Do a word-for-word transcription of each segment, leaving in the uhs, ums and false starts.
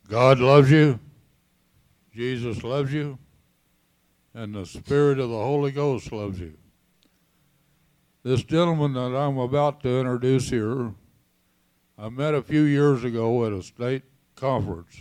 God loves you, Jesus loves you, and the Spirit of the Holy Ghost loves you. This gentleman that I'm about to introduce here, I met a few years ago at a state conference,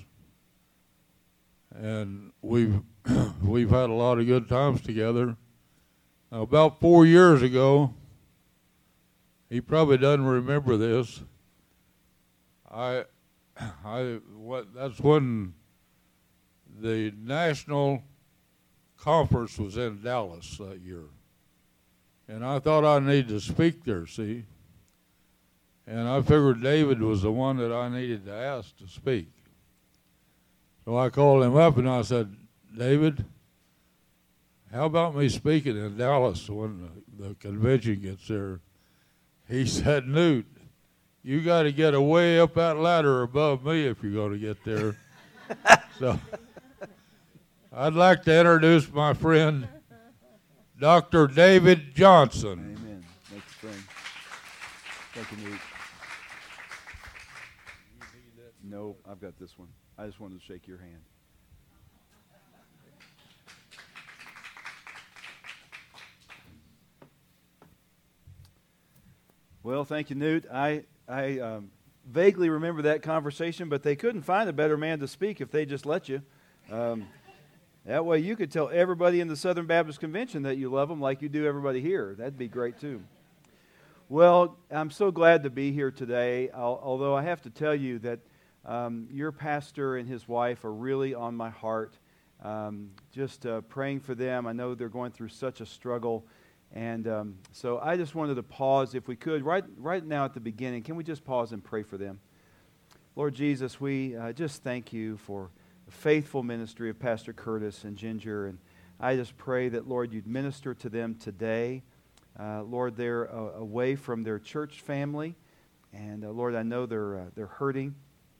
and we've we've had a lot of good times together. Now, about four years ago, he probably doesn't remember this. I, I, what? That's when the national conference was in Dallas that year, and I thought I needed to speak there. See, and I figured David was the one that I needed to ask to speak. So I called him up and I said, David, how about me speaking in Dallas when the, the convention gets there? He said, Newt, you got to get way up that ladder above me if you're going to get there. So I'd like to introduce my friend, Doctor David Johnson. Amen. Thanks, friend. Thank you, Newt. No, I've got this one. I just wanted to shake your hand. Well, thank you, Newt. I I um, vaguely remember that conversation, but they couldn't find a better man to speak if they just let you. Um, that way you could tell everybody in the Southern Baptist Convention that you love them like you do everybody here. That'd be great, too. Well, I'm so glad to be here today, I'll, although I have to tell you that um, your pastor and his wife are really on my heart. Um, just uh, praying for them. I know they're going through such a struggle. And um, so I just wanted to pause, if we could, right right now at the beginning. Can we just pause and pray for them? Lord Jesus, we uh, just thank you for the faithful ministry of Pastor Curtis and Ginger. And I just pray that, Lord, you'd minister to them today. Uh, Lord, they're uh, away from their church family. And, uh, Lord, I know they're uh, they're hurting.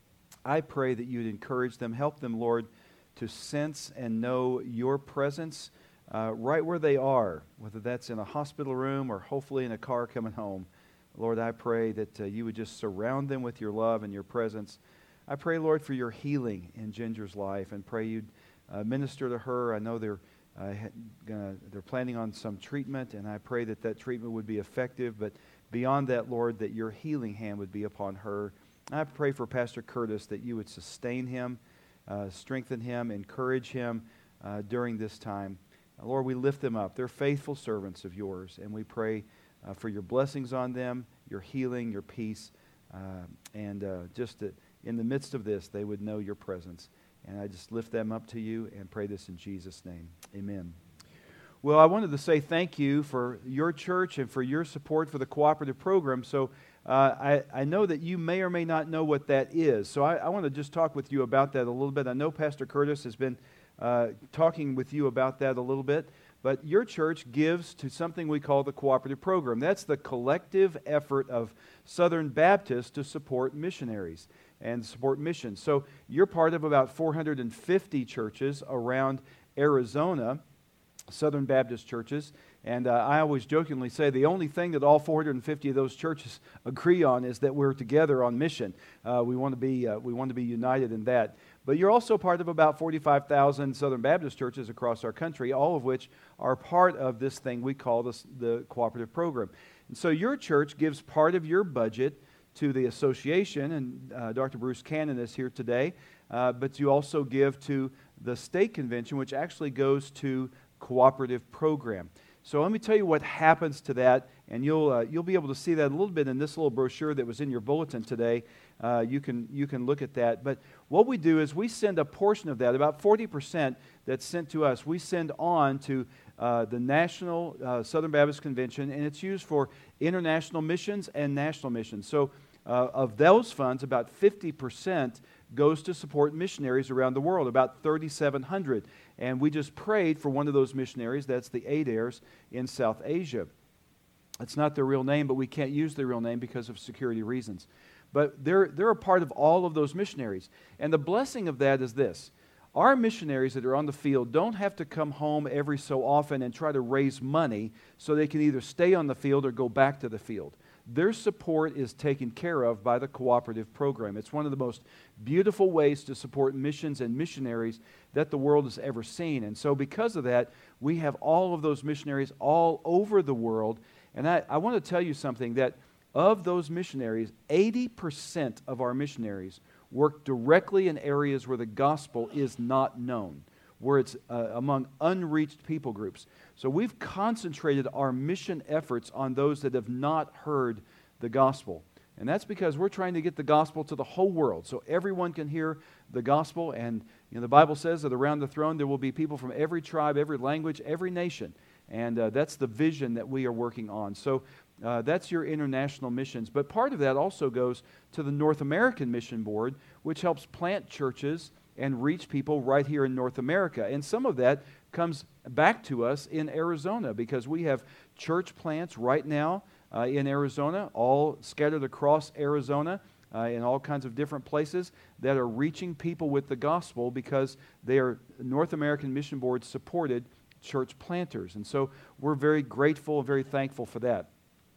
I pray that you'd encourage them. Help them, Lord, to sense and know your presence Uh, right where they are, whether that's in a hospital room or hopefully in a car coming home. Lord, I pray that uh, you would just surround them with your love and your presence. I pray, Lord, for your healing in Ginger's life, and pray you'd uh, minister to her. I know they're uh, gonna, they're planning on some treatment, and I pray that that treatment would be effective. But beyond that, Lord, that your healing hand would be upon her. I pray for Pastor Curtis that you would sustain him, uh, strengthen him, encourage him uh, during this time. Lord, we lift them up. They're faithful servants of yours, and we pray uh, for your blessings on them, your healing, your peace, uh, and uh, just that in the midst of this, they would know your presence. And I just lift them up to you and pray this in Jesus' name. Amen. Well, I wanted to say thank you for your church and for your support for the cooperative program. So uh, I, I know that you may or may not know what that is. So I, I want to just talk with you about that a little bit. I know Pastor Curtis has been Uh, talking with you about that a little bit, but your church gives to something we call the cooperative program. That's the collective effort of Southern Baptists to support missionaries and support missions. So you're part of about four hundred fifty churches around Arizona, Southern Baptist churches, and uh, I always jokingly say the only thing that all four hundred fifty of those churches agree on is that we're together on mission. Uh, we want to be uh, we want to be united in that. But you're also part of about forty-five thousand Southern Baptist churches across our country, all of which are part of this thing we call this, the cooperative program. And so your church gives part of your budget to the association, and uh, Doctor Bruce Cannon is here today, uh, but you also give to the state convention, which actually goes to cooperative program. So let me tell you what happens to that, and you'll uh, you'll be able to see that a little bit in this little brochure that was in your bulletin today. Uh, you can you can look at that. But what we do is we send a portion of that, about forty percent that's sent to us, we send on to uh, the National uh, Southern Baptist Convention, and it's used for international missions and national missions. So uh, of those funds, about fifty percent goes to support missionaries around the world, about thirty-seven hundred. And we just prayed for one of those missionaries, that's the Adares in South Asia. It's not their real name, but we can't use their real name because of security reasons. But they're, they're a part of all of those missionaries. And the blessing of that is this. Our missionaries that are on the field don't have to come home every so often and try to raise money so they can either stay on the field or go back to the field. their support is taken care of by the cooperative program. It's one of the most beautiful ways to support missions and missionaries that the world has ever seen. And so because of that, we have all of those missionaries all over the world. And I, I want to tell you something, that of those missionaries, eighty percent of our missionaries work directly in areas where the gospel is not known, where it's uh, among unreached people groups. So we've concentrated our mission efforts on those that have not heard the gospel. And that's because we're trying to get the gospel to the whole world, so everyone can hear the gospel. And you know, the Bible says that around the throne there will be people from every tribe, every language, every nation. And uh, that's the vision that we are working on. So uh, that's your international missions. But part of that also goes to the North American Mission Board, which helps plant churches and reach people right here in North America. And some of that comes back to us in Arizona, because we have church plants right now uh, in Arizona, all scattered across Arizona uh, in all kinds of different places that are reaching people with the gospel because they are North American Mission Board supported church planters. And so we're very grateful and very thankful for that.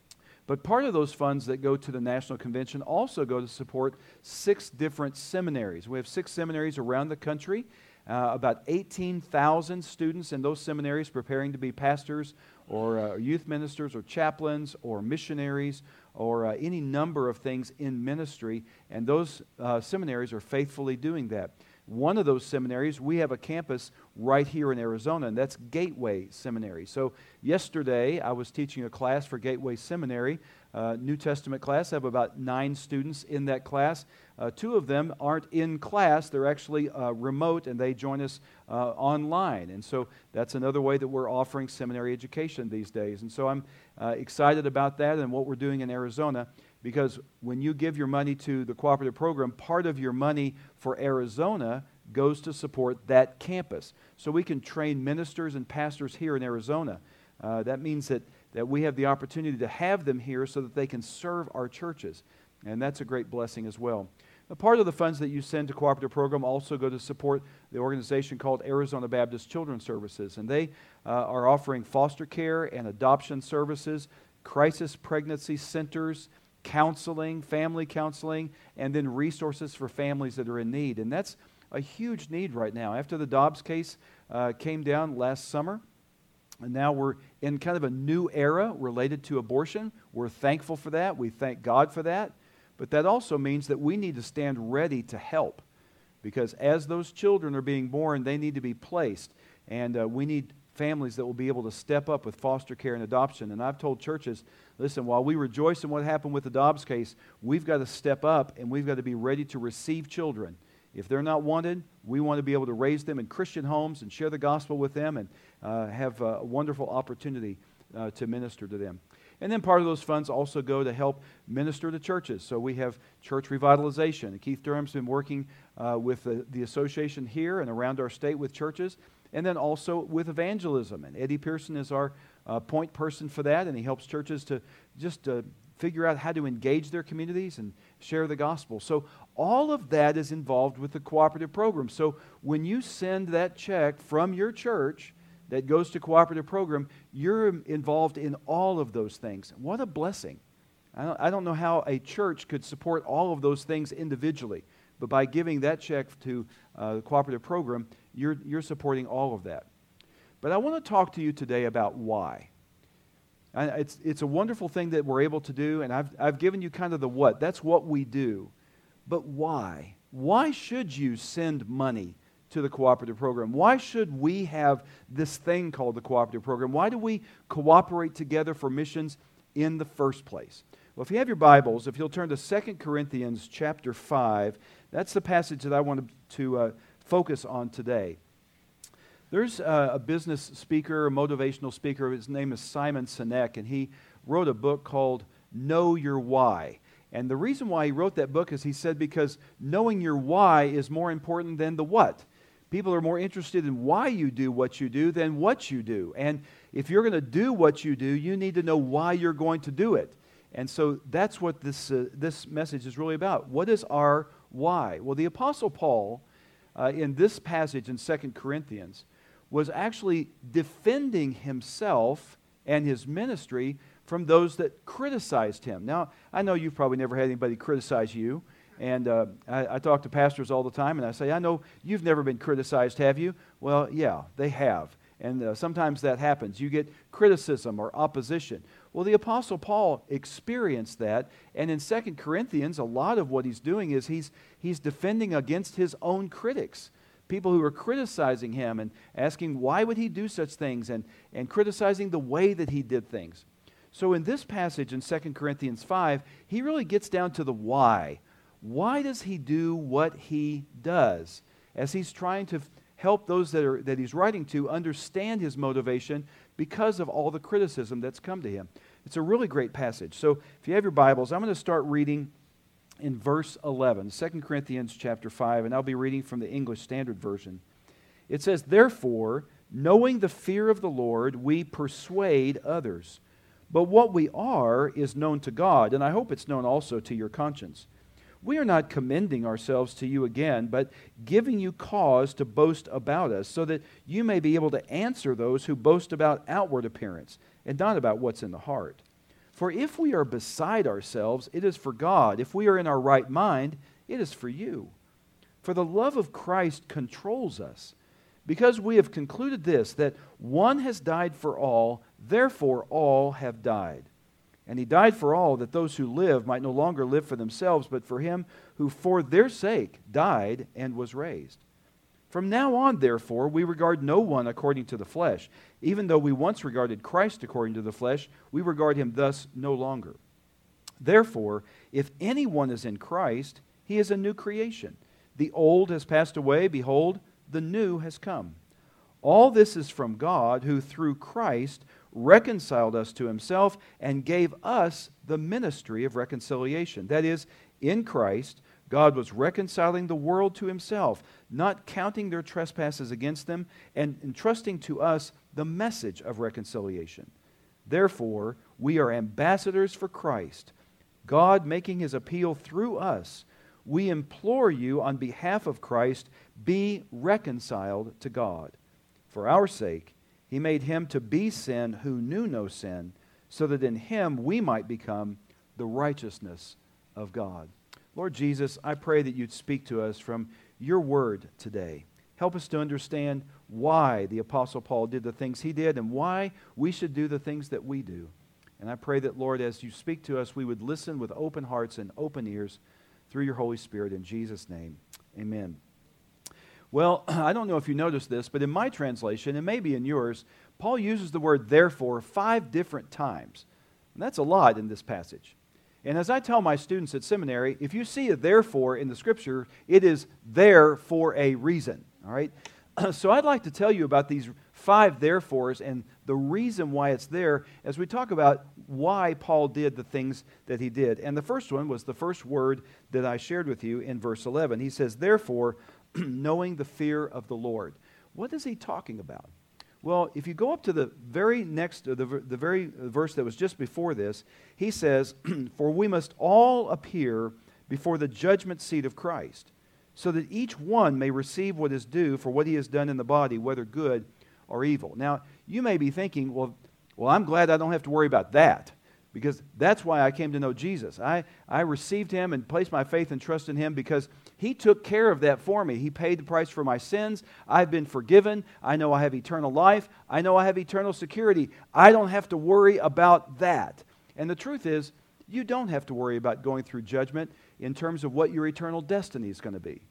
But part of those funds that go to the National Convention also go to support six different seminaries. We have six seminaries around the country, uh, about eighteen thousand students in those seminaries preparing to be pastors or uh, youth ministers or chaplains or missionaries or uh, any number of things in ministry. And those uh, seminaries are faithfully doing that. One of those seminaries, we have a campus right here in Arizona, and that's Gateway Seminary. So yesterday, I was teaching a class for Gateway Seminary, uh, New Testament class. I have about nine students in that class. Uh, two of them aren't in class. They're actually uh, remote, and they join us uh, online. And so that's another way that we're offering seminary education these days. And so I'm uh, excited about that and what we're doing in Arizona. Because when you give your money to the cooperative program, part of your money for Arizona goes to support that campus. So we can train ministers and pastors here in Arizona. Uh, that means that, that we have the opportunity to have them here so that they can serve our churches. And that's a great blessing as well. A part of the funds that you send to cooperative program also go to support the organization called Arizona Baptist Children's Services. And they uh, are offering foster care and adoption services, crisis pregnancy centers, counseling, family counseling, and then resources for families that are in need. And that's a huge need right now. After the Dobbs case uh, came down last summer, and now we're in kind of a new era related to abortion. We're thankful for that. We thank God for that. But that also means that we need to stand ready to help, because as those children are being born, they need to be placed. And uh, we need families that will be able to step up with foster care and adoption. And I've told churches, listen, while we rejoice in what happened with the Dobbs case, we've got to step up and we've got to be ready to receive children. If they're not wanted, we want to be able to raise them in Christian homes and share the gospel with them and uh, have a wonderful opportunity uh, to minister to them. And then part of those funds also go to help minister to churches. So we have church revitalization. And Keith Durham's been working uh, with the, the association here and around our state with churches, and then also with evangelism. And Eddie Pearson is our uh, point person for that, and he helps churches to just uh, figure out how to engage their communities and share the gospel. So all of that is involved with the cooperative program. So when you send that check from your church that goes to cooperative program, you're involved in all of those things. What a blessing. I don't, I don't know how a church could support all of those things individually, but by giving that check to uh, the cooperative program, you're, you're supporting all of that. But I want to talk to you today about why. And it's, it's a wonderful thing that we're able to do, and I've, I've given you kind of the what. That's what we do. But why? Why should you send money to the cooperative program? Why should we have this thing called the cooperative program? Why do we cooperate together for missions in the first place? Well, if you have your Bibles, if you'll turn to Second Corinthians chapter five, that's the passage that I want to uh, focus on today. There's uh, a business speaker, a motivational speaker. His name is Simon Sinek, and he wrote a book called Know Your Why. And the reason why he wrote that book is he said because knowing your why is more important than the what. People are more interested in why you do what you do than what you do. And if you're going to do what you do, you need to know why you're going to do it. And so that's what this uh, this message is really about. What is our why? Well, the Apostle Paul, uh, in this passage in Second Corinthians, was actually defending himself and his ministry from those that criticized him. Now, I know you've probably never had anybody criticize you, and uh, I, I talk to pastors all the time, and I say, I know you've never been criticized, have you? Well, yeah, they have. And uh, sometimes that happens. You get criticism or opposition. Well, the Apostle Paul experienced that, and in Second Corinthians, a lot of what he's doing is he's, he's defending against his own critics, people who are criticizing him and asking why would he do such things, and, and criticizing the way that he did things. So in this passage in Second Corinthians five, he really gets down to the why. Why does he do what he does? As he's trying to help those that are that he's writing to understand his motivation because of all the criticism that's come to him. It's a really great passage. So if you have your Bibles, I'm going to start reading in verse eleven, Second Corinthians chapter five, and I'll be reading from the English Standard Version. It says, "Therefore, knowing the fear of the Lord, we persuade others. But what we are is known to God, and I hope it's known also to your conscience. We are not commending ourselves to you again, but giving you cause to boast about us, so that you may be able to answer those who boast about outward appearance, and not about what's in the heart. For if we are beside ourselves, it is for God. If we are in our right mind, it is for you. For the love of Christ controls us, because we have concluded this, that one has died for all, therefore all have died. And he died for all, that those who live might no longer live for themselves, but for him who for their sake died and was raised. From now on, therefore, we regard no one according to the flesh. Even though we once regarded Christ according to the flesh, we regard him thus no longer. Therefore, if anyone is in Christ, he is a new creation. The old has passed away, behold, the new has come. All this is from God, who through Christ reconciled us to himself and gave us the ministry of reconciliation. That is, in Christ, God was reconciling the world to himself, not counting their trespasses against them, and entrusting to us the message of reconciliation. Therefore, we are ambassadors for Christ, God making his appeal through us. We implore you on behalf of Christ, be reconciled to God. For our sake, he made him to be sin who knew no sin, so that in him we might become the righteousness of God." Lord Jesus, I pray that you'd speak to us from your word today. Help us to understand why the Apostle Paul did the things he did and why we should do the things that we do. And I pray that, Lord, as you speak to us, we would listen with open hearts and open ears through your Holy Spirit. In Jesus' name, amen. Well, I don't know if you noticed this, but in my translation, and maybe in yours, Paul uses the word therefore five different times. And that's a lot in this passage. And as I tell my students at seminary, if you see a therefore in the Scripture, it is there for a reason. All right? So I'd like to tell you about these five therefores and the reason why it's there as we talk about why Paul did the things that he did. And the first one was the first word that I shared with you in verse eleven. He says, "Therefore, knowing the fear of the Lord." What is he talking about? Well, if you go up to the very next, the, the very verse that was just before this, he says, "For we must all appear before the judgment seat of Christ, so that each one may receive what is due for what he has done in the body, whether good or evil." Now, you may be thinking, well, well, I'm glad I don't have to worry about that, because that's why I came to know Jesus. I, I received him and placed my faith and trust in him because he took care of that for me. He paid the price for my sins. I've been forgiven. I know I have eternal life. I know I have eternal security. I don't have to worry about that. And the truth is, you don't have to worry about going through judgment in terms of what your eternal destiny is going to be.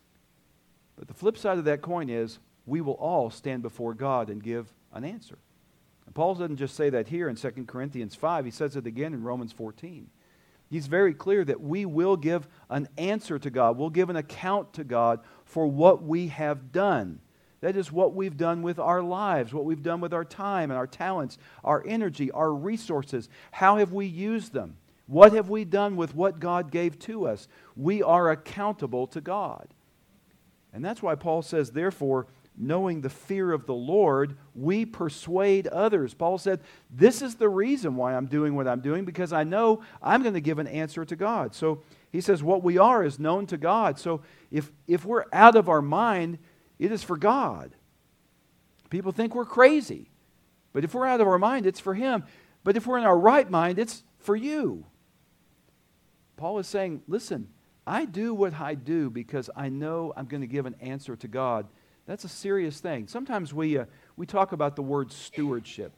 But the flip side of that coin is, we will all stand before God and give an answer. And Paul doesn't just say that here in Second Corinthians five. He says it again in Romans fourteen. He's very clear that we will give an answer to God. We'll give an account to God for what we have done. That is what we've done with our lives, what we've done with our time and our talents, our energy, our resources. How have we used them? What have we done with what God gave to us? We are accountable to God. And that's why Paul says, therefore, knowing the fear of the Lord, we persuade others. Paul said, this is the reason why I'm doing what I'm doing, because I know I'm going to give an answer to God. So he says what we are is known to God. So if, if we're out of our mind, it is for God. People think we're crazy. But if we're out of our mind, it's for him. But if we're in our right mind, it's for you. Paul is saying, listen, I do what I do because I know I'm going to give an answer to God. That's a serious thing. Sometimes we, uh, we talk about the word stewardship.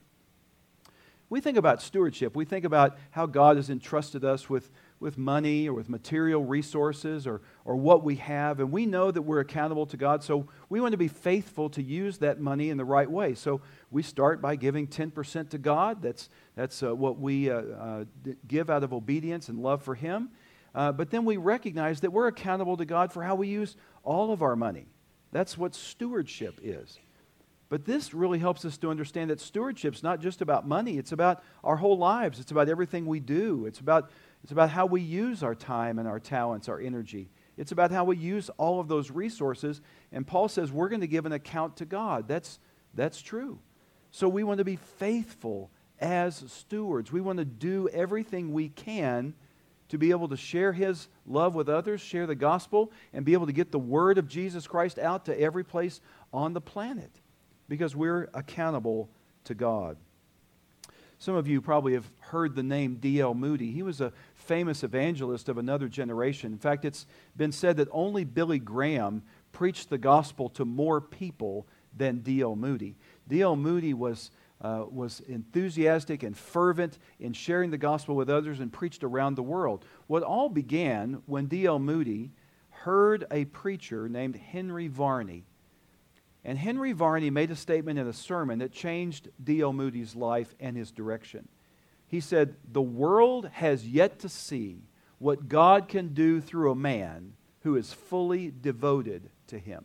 We think about stewardship. We think about how God has entrusted us with, with money or with material resources or, or what we have, and we know that we're accountable to God, so we want to be faithful to use that money in the right way. So we start by giving ten percent to God. That's, that's uh, what we uh, uh, give out of obedience and love for Him. Uh, but then we recognize that we're accountable to God for how we use all of our money. That's what stewardship is. But this really helps us to understand that stewardship's not just about money. It's about our whole lives. It's about everything we do. It's about, it's about how we use our time and our talents, our energy. It's about how we use all of those resources. And Paul says we're going to give an account to God. That's, that's true. So we want to be faithful as stewards. We want to do everything we can to be able to share His love with others, share the gospel, and be able to get the word of Jesus Christ out to every place on the planet, because we're accountable to God. Some of you probably have heard the name D L Moody. He was a famous evangelist of another generation. In fact, it's been said that only Billy Graham preached the gospel to more people than D L Moody. D L Moody was Uh, was enthusiastic and fervent in sharing the gospel with others and preached around the world. What all began when D L Moody heard a preacher named Henry Varney. And Henry Varney made a statement in a sermon that changed D L Moody's life and his direction. He said, "The world has yet to see what God can do through a man who is fully devoted to Him."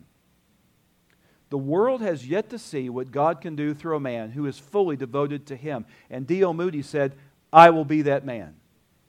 The world has yet to see what God can do through a man who is fully devoted to Him. And D L Moody said, "I will be that man."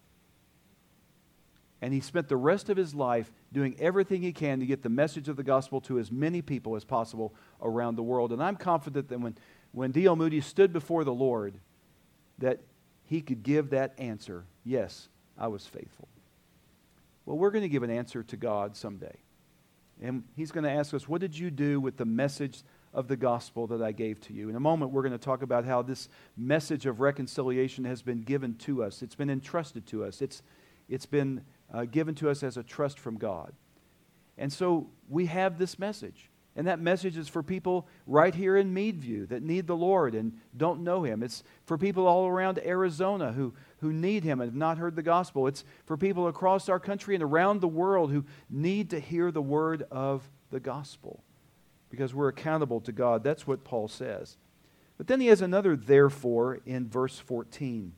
And he spent the rest of his life doing everything he can to get the message of the gospel to as many people as possible around the world. And I'm confident that when, when D L Moody stood before the Lord, that he could give that answer, "Yes, I was faithful." Well, we're going to give an answer to God someday. And He's going to ask us, what did you do with the message of the gospel that I gave to you? In a moment, we're going to talk about how this message of reconciliation has been given to us. It's been entrusted to us. It's, it's been uh, given to us as a trust from God. And so we have this message. And that message is for people right here in Meadview that need the Lord and don't know Him. It's for people all around Arizona who, who need Him and have not heard the gospel. It's for people across our country and around the world who need to hear the word of the gospel, because we're accountable to God. That's what Paul says. But then he has another therefore in verse fourteen.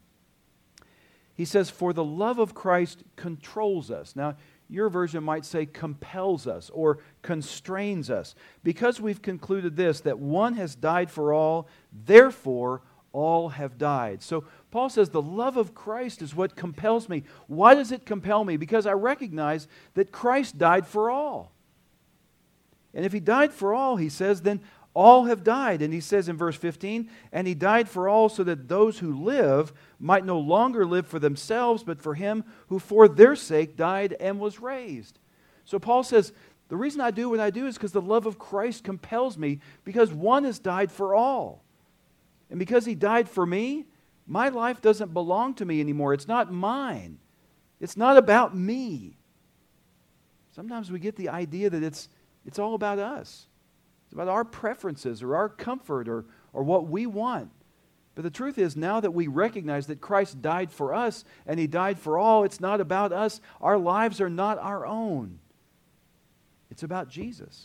He says, "For the love of Christ controls us." Now, your version might say compels us or constrains us. "Because we've concluded this, that one has died for all, therefore all have died." So Paul says the love of Christ is what compels me. Why does it compel me? Because I recognize that Christ died for all. And if He died for all, he says, then all have died. And he says in verse fifteen, "And He died for all so that those who live might no longer live for themselves, but for Him who for their sake died and was raised." So Paul says, the reason I do what I do is because the love of Christ compels me, because one has died for all. And because He died for me, my life doesn't belong to me anymore. It's not mine. It's not about me. Sometimes we get the idea that it's, it's all about us. It's about our preferences or our comfort or, or what we want. But the truth is, now that we recognize that Christ died for us and He died for all, it's not about us. Our lives are not our own. It's about Jesus.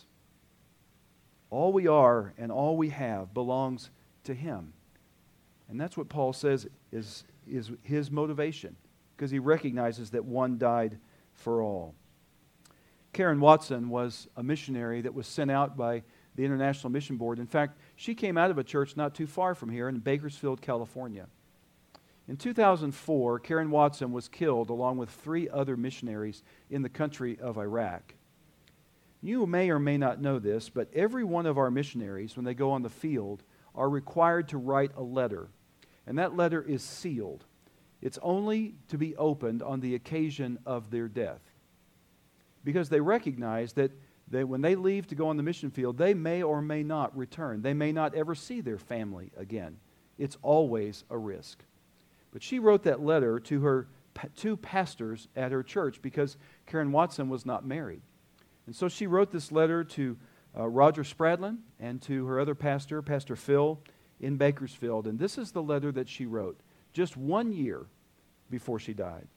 All we are and all we have belongs to Him. And that's what Paul says is, is his motivation, because he recognizes that one died for all. Karen Watson was a missionary that was sent out by the International Mission Board. In fact, she came out of a church not too far from here in Bakersfield, California. In two thousand four, Karen Watson was killed along with three other missionaries in the country of Iraq. You may or may not know this, but every one of our missionaries, when they go on the field, are required to write a letter. And that letter is sealed. It's only to be opened on the occasion of their death. Because they recognize that they, when they leave to go on the mission field, they may or may not return. They may not ever see their family again. It's always a risk. But she wrote that letter to her pa- two pastors at her church because Karen Watson was not married. And so she wrote this letter to uh, Roger Spradlin and to her other pastor, Pastor Phil, in Bakersfield. And this is the letter that she wrote just one year before she died.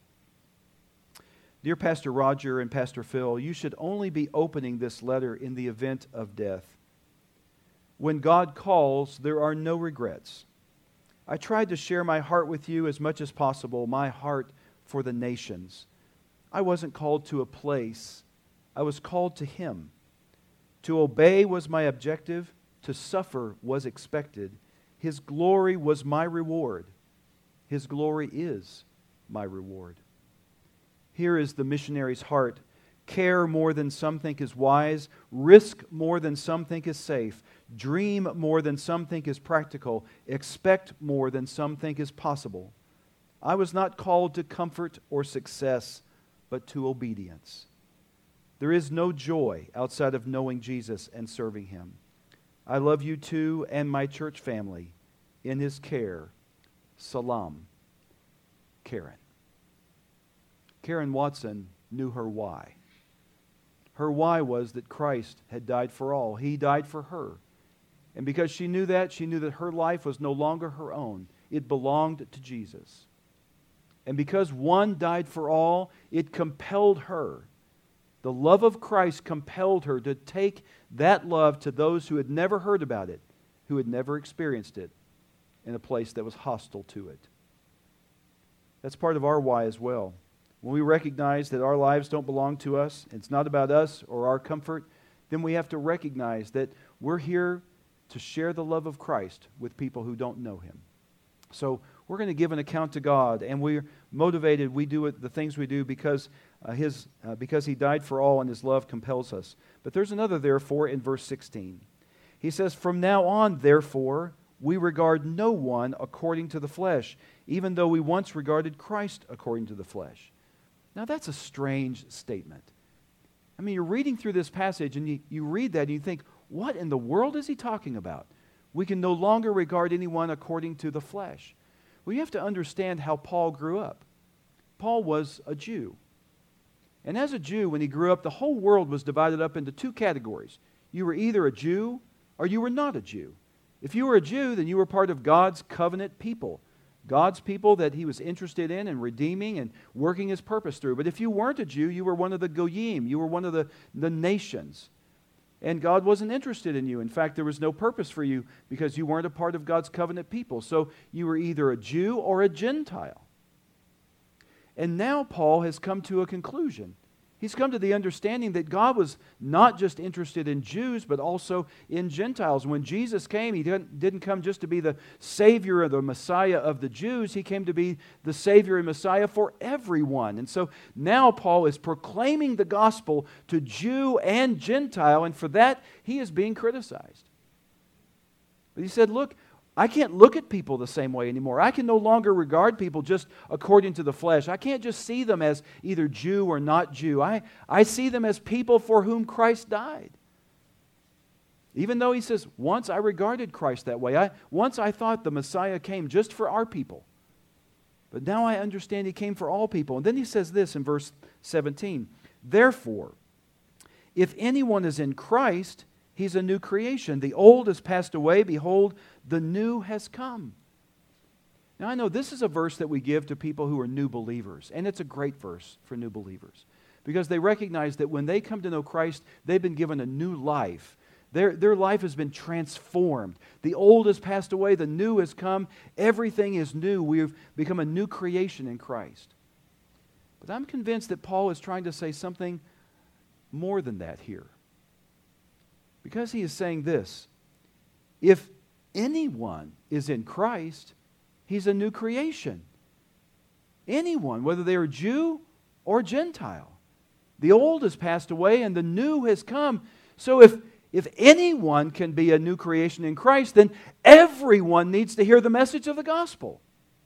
Dear Pastor Roger and Pastor Phil, you should only be opening this letter in the event of death. When God calls, there are no regrets. I tried to share my heart with you as much as possible, my heart for the nations. I wasn't called to a place. I was called to Him. To obey was my objective. To suffer was expected. His glory was my reward. His glory is my reward. Here is the missionary's heart. Care more than some think is wise. Risk more than some think is safe. Dream more than some think is practical. Expect more than some think is possible. I was not called to comfort or success, but to obedience. There is no joy outside of knowing Jesus and serving Him. I love you too and my church family. In His care, Salam, Karen. Karen Watson knew her why. Her why was that Christ had died for all. He died for her. And because she knew that, she knew that her life was no longer her own. It belonged to Jesus. And because one died for all, it compelled her. The love of Christ compelled her to take that love to those who had never heard about it, who had never experienced it, in a place that was hostile to it. That's part of our why as well. When we recognize that our lives don't belong to us, it's not about us or our comfort, then we have to recognize that we're here to share the love of Christ with people who don't know Him. So we're going to give an account to God, and we're motivated. We do it, the things we do because uh, His uh, because He died for all, and His love compels us. But there's another therefore in verse sixteen. He says, "From now on, therefore, we regard no one according to the flesh, even though we once regarded Christ according to the flesh." Now that's a strange statement. I mean, you're reading through this passage and you, you read that and you think, what in the world is he talking about? We can no longer regard anyone according to the flesh. Well, you have to understand how Paul grew up. Paul was a Jew. And as a Jew, when he grew up, the whole world was divided up into two categories. You were either a Jew or you were not a Jew. If you were a Jew, then you were part of God's covenant people. God's people that He was interested in and redeeming and working His purpose through. But if you weren't a Jew, you were one of the Goyim. You were one of the, the nations. And God wasn't interested in you. In fact, there was no purpose for you because you weren't a part of God's covenant people. So you were either a Jew or a Gentile. And now Paul has come to a conclusion. He's come to the understanding that God was not just interested in Jews, but also in Gentiles. When Jesus came, He didn't, didn't come just to be the Savior or the Messiah of the Jews. He came to be the Savior and Messiah for everyone. And so now Paul is proclaiming the gospel to Jew and Gentile, and for that he is being criticized. But he said, look, I can't look at people the same way anymore. I can no longer regard people just according to the flesh. I can't just see them as either Jew or not Jew. I, I see them as people for whom Christ died. Even though he says, once I regarded Christ that way. I, once I thought the Messiah came just for our people. But now I understand He came for all people. And then he says this in verse seventeen. Therefore, if anyone is in Christ, he's a new creation. The old has passed away. Behold, the new has come. Now I know this is a verse that we give to people who are new believers. And it's a great verse for new believers. Because they recognize that when they come to know Christ, they've been given a new life. Their, their life has been transformed. The old has passed away. The new has come. Everything is new. We've become a new creation in Christ. But I'm convinced that Paul is trying to say something more than that here. Because he is saying this, if anyone is in Christ, he's a new creation. Anyone, whether they are Jew or Gentile. The old has passed away and the new has come. So if, if anyone can be a new creation in Christ, then everyone needs to hear the message of the gospel.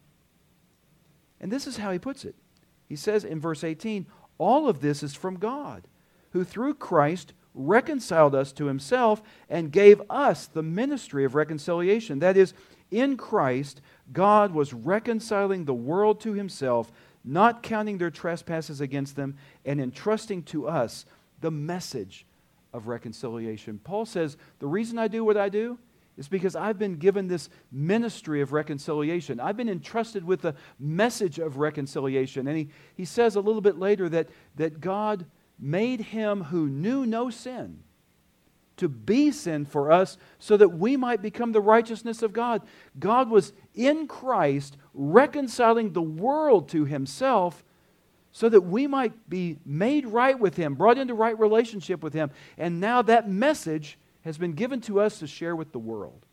And this is how he puts it. He says in verse eighteen, all of this is from God, who through Christ reconciled us to Himself and gave us the ministry of reconciliation. That is, In Christ, God was reconciling the world to himself, not counting their trespasses against them, and entrusting to us the message of reconciliation. Paul says, the reason I do what I do is because I've been given this ministry of reconciliation. I've been entrusted with the message of reconciliation. And he, he says a little bit later that, that God made him who knew no sin to be sin for us so that we might become the righteousness of God. God was in Christ reconciling the world to himself so that we might be made right with him, brought into right relationship with him. And now that message has been given to us to share with the world.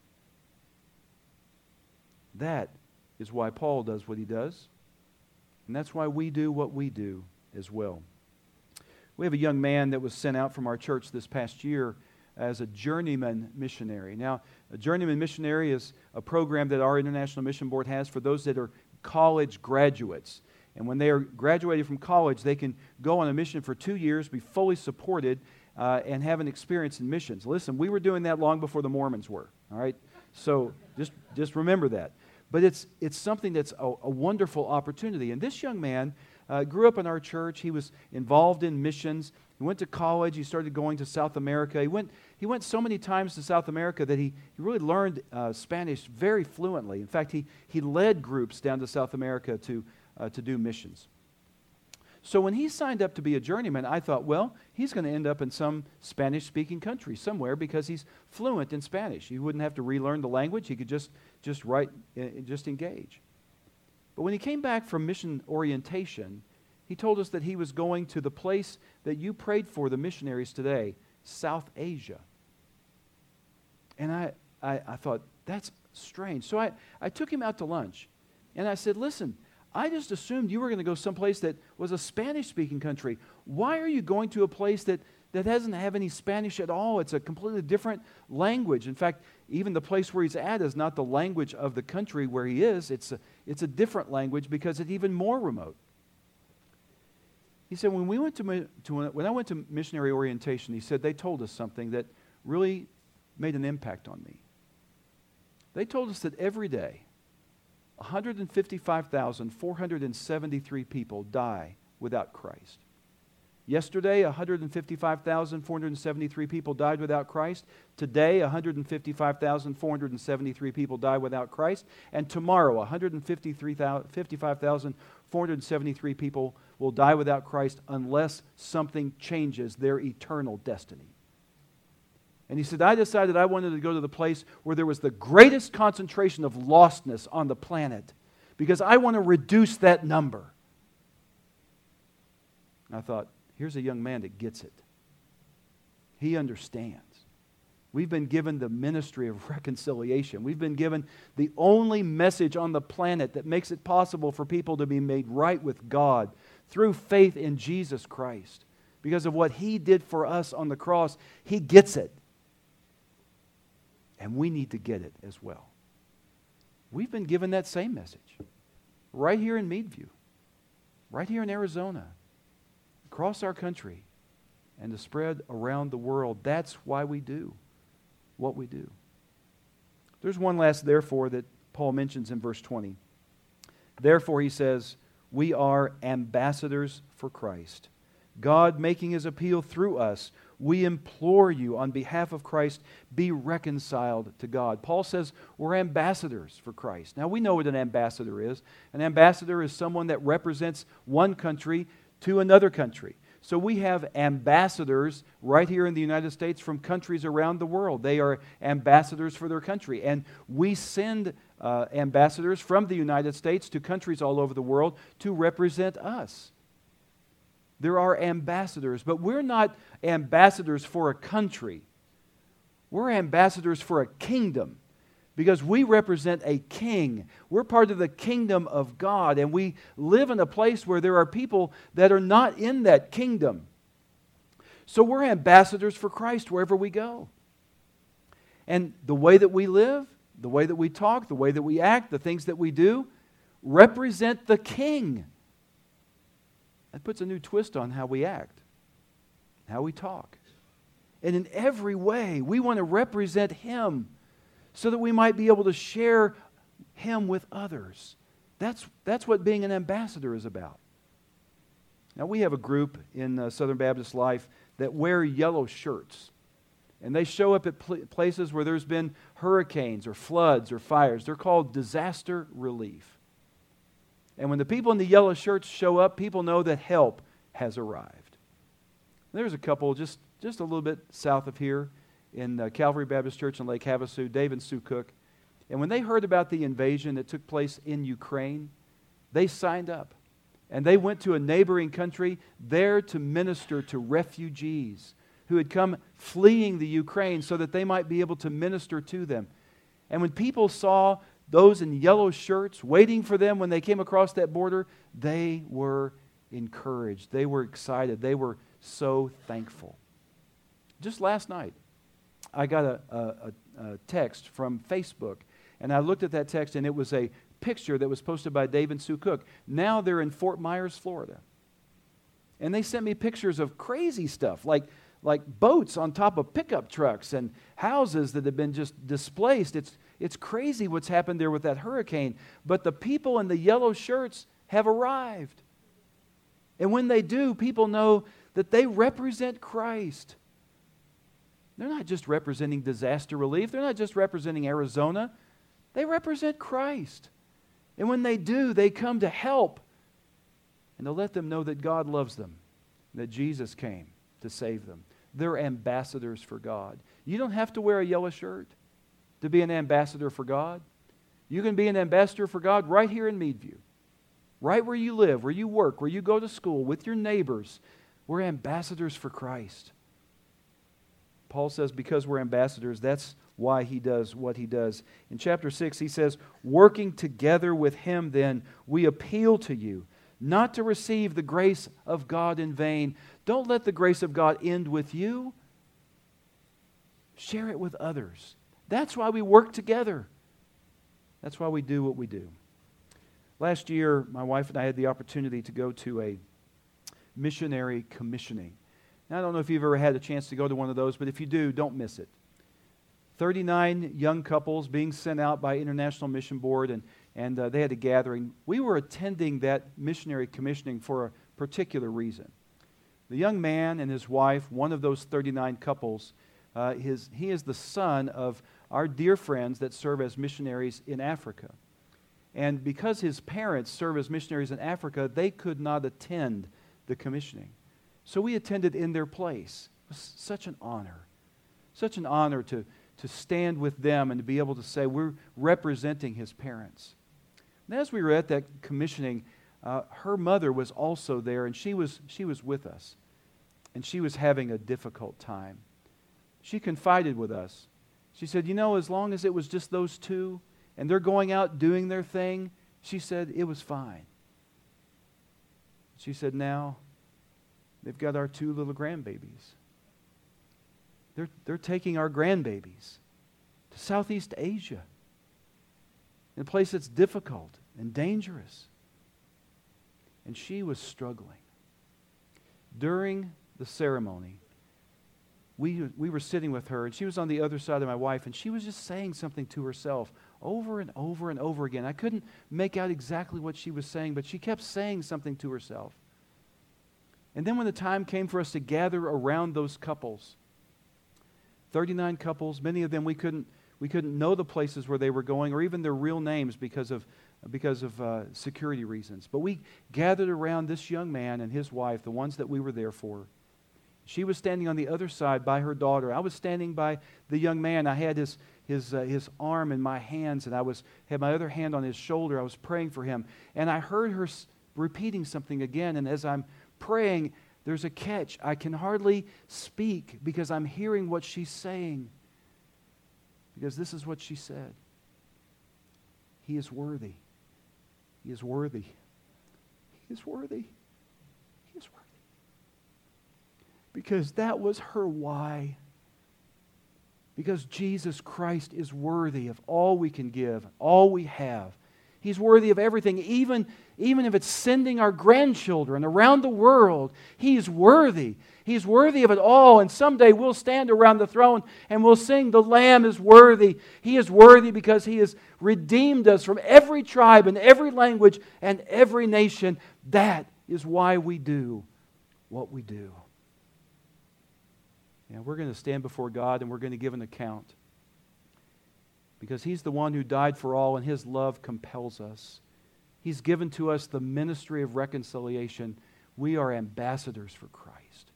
That is why Paul does what he does. And that's why we do what we do as well. We have a young man that was sent out from our church this past year as a journeyman missionary. Now, a journeyman missionary is a program that our International Mission Board has for those that are college graduates. And when they are graduated from college, they can go on a mission for two years, be fully supported, uh, and have an experience in missions. Listen, we were doing that long before the Mormons were, all right? So just, just remember that. But it's, it's something that's a, a wonderful opportunity. And this young man uh, grew up in our church. He was involved in missions. He went to college. He started going to South America. He went, he went so many times to South America that he, he really learned uh, Spanish very fluently. In fact, he, he led groups down to South America to, uh, to do missions. So when he signed up to be a journeyman, I thought, well, he's going to end up in some Spanish-speaking country somewhere because he's fluent in Spanish. He wouldn't have to relearn the language. He could just, just write, uh, just engage. But when he came back from mission orientation, he told us that he was going to the place that you prayed for the missionaries today, South Asia. And I, I, I thought, that's strange. So I, I took him out to lunch, and I said, listen, I just assumed you were going to go someplace that was a Spanish-speaking country. Why are you going to a place that, that doesn't have any Spanish at all? It's a completely different language. In fact, even the place where he's at is not the language of the country where he is. It's a, it's a different language because it's even more remote. He said, when we went to, to when I went to missionary orientation, he said they told us something that really made an impact on me. They told us that every day, one hundred fifty-five thousand four hundred seventy-three people die without Christ. Yesterday, one hundred fifty-five thousand four hundred seventy-three people died without Christ. Today, one hundred fifty-five thousand four hundred seventy-three people die without Christ. And tomorrow, one hundred fifty-five thousand four hundred seventy-three people will die without Christ unless something changes their eternal destiny. And he said, I decided I wanted to go to the place where there was the greatest concentration of lostness on the planet because I want to reduce that number. And I thought, here's a young man that gets it. He understands. We've been given the ministry of reconciliation. We've been given the only message on the planet that makes it possible for people to be made right with God through faith in Jesus Christ. Because of what He did for us on the cross, He gets it. And we need to get it as well. We've been given that same message right here in Meadview, right here in Arizona, across our country, and to spread around the world. That's why we do what we do. There's one last therefore that Paul mentions in verse twenty. Therefore, he says, we are ambassadors for Christ. God making His appeal through us, we implore you on behalf of Christ, be reconciled to God. Paul says we're ambassadors for Christ. Now we know what an ambassador is. An ambassador is someone that represents one country to another country. So we have ambassadors right here in the United States from countries around the world. They are ambassadors for their country. And we send uh, ambassadors from the United States to countries all over the world to represent us. There are ambassadors, but we're not ambassadors for a country. We're ambassadors for a kingdom because we represent a king. We're part of the kingdom of God, and we live in a place where there are people that are not in that kingdom. So we're ambassadors for Christ wherever we go. And the way that we live, the way that we talk, the way that we act, the things that we do represent the king. That puts a new twist on how we act, how we talk. And in every way, we want to represent Him so that we might be able to share Him with others. That's, that's what being an ambassador is about. Now, we have a group in uh, Southern Baptist Life that wear yellow shirts. And they show up at pl- places where there's been hurricanes or floods or fires. They're called disaster relief. And when the people in the yellow shirts show up, people know that help has arrived. There's a couple just, just a little bit south of here in uh, Calvary Baptist Church in Lake Havasu, Dave and Sue Cook. And when they heard about the invasion that took place in Ukraine, they signed up. And they went to a neighboring country there to minister to refugees who had come fleeing the Ukraine so that they might be able to minister to them. And when people saw those in yellow shirts waiting for them when they came across that border, they were encouraged. They were excited. They were so thankful. Just last night, I got a, a, a text from Facebook, and I looked at that text, and it was a picture that was posted by Dave and Sue Cook. Now they're in Fort Myers, Florida. And they sent me pictures of crazy stuff, like like boats on top of pickup trucks and houses that have been just displaced. It's, it's crazy what's happened there with that hurricane. But the people in the yellow shirts have arrived. And when they do, people know that they represent Christ. They're not just representing disaster relief. They're not just representing Arizona. They represent Christ. And when they do, they come to help and to let them know that God loves them, that Jesus came to save them. They're ambassadors for God. You don't have to wear a yellow shirt to be an ambassador for God. You can be an ambassador for God right here in Meadview, right where you live, where you work, where you go to school, with your neighbors. We're ambassadors for Christ. Paul says because we're ambassadors, that's why he does what he does. In chapter six, he says, working together with him then, we appeal to you, not to receive the grace of God in vain. Don't let the grace of God end with you. Share it with others. That's why we work together. That's why we do what we do. Last year, my wife and I had the opportunity to go to a missionary commissioning. Now, I don't know if you've ever had a chance to go to one of those, but if you do, don't miss it. thirty-nine young couples being sent out by International Mission Board, and, and uh, they had a gathering. We were attending that missionary commissioning for a particular reason. The young man and his wife, one of those thirty-nine couples, uh, his, he is the son of our dear friends that serve as missionaries in Africa. And because his parents serve as missionaries in Africa, they could not attend the commissioning. So we attended in their place. It was such an honor. Such an honor to, to stand with them and to be able to say we're representing his parents. And as we were at that commissioning, uh, her mother was also there, and she was, she was with us. And she was having a difficult time. She confided with us. She said, you know, as long as it was just those two, and they're going out doing their thing, she said, it was fine. She said, now, they've got our two little grandbabies. They're, they're taking our grandbabies to Southeast Asia, in a place that's difficult and dangerous. And she was struggling. During the ceremony, we, we were sitting with her, and she was on the other side of my wife, and she was just saying something to herself over and over and over again. I couldn't make out exactly what she was saying, but she kept saying something to herself. And then when the time came for us to gather around those couples, thirty-nine couples, many of them we couldn't we couldn't know the places where they were going or even their real names because of because of uh, security reasons. But we gathered around this young man and his wife, the ones that we were there for. She was standing on the other side by her daughter. I was standing by the young man. I had his his uh, his arm in my hands, and I was had my other hand on his shoulder. I was praying for him, and I heard her s- repeating something again. And as I'm praying, there's a catch. I can hardly speak because I'm hearing what she's saying. Because this is what she said. He is worthy. He is worthy. He is worthy. He is worthy. Because that was her why. Because Jesus Christ is worthy of all we can give, all we have. He's worthy of everything, even, even if it's sending our grandchildren around the world. He's worthy. He's worthy of it all. And someday we'll stand around the throne and we'll sing, the Lamb is worthy. He is worthy because He has redeemed us from every tribe and every language and every nation. That is why we do what we do. Yeah, we're going to stand before God and we're going to give an account. Because He's the one who died for all and His love compels us. He's given to us the ministry of reconciliation. We are ambassadors for Christ.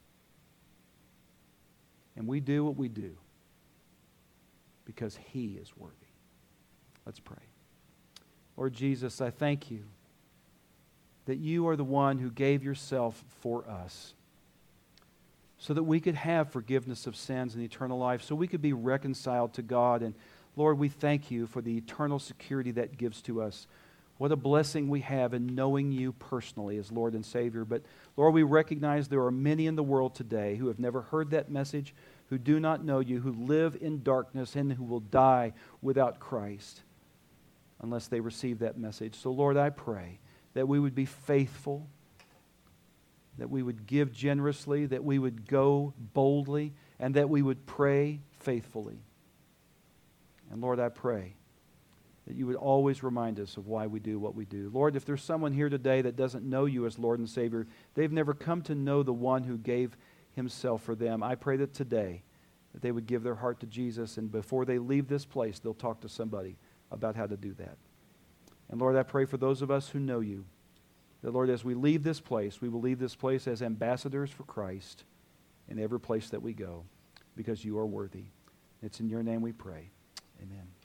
And we do what we do because He is worthy. Let's pray. Lord Jesus, I thank You that You are the one who gave Yourself for us so that we could have forgiveness of sins and eternal life, so we could be reconciled to God. And Lord, we thank You for the eternal security that gives to us. What a blessing we have in knowing You personally as Lord and Savior. But Lord, we recognize there are many in the world today who have never heard that message, who do not know You, who live in darkness, and who will die without Christ unless they receive that message. So Lord, I pray that we would be faithful, that we would give generously, that we would go boldly, and that we would pray faithfully. And Lord, I pray that You would always remind us of why we do what we do. Lord, if there's someone here today that doesn't know You as Lord and Savior, they've never come to know the one who gave Himself for them, I pray that today that they would give their heart to Jesus, and before they leave this place, they'll talk to somebody about how to do that. And Lord, I pray for those of us who know You, that Lord, as we leave this place, we will leave this place as ambassadors for Christ in every place that we go, because You are worthy. It's in Your name we pray. Amen.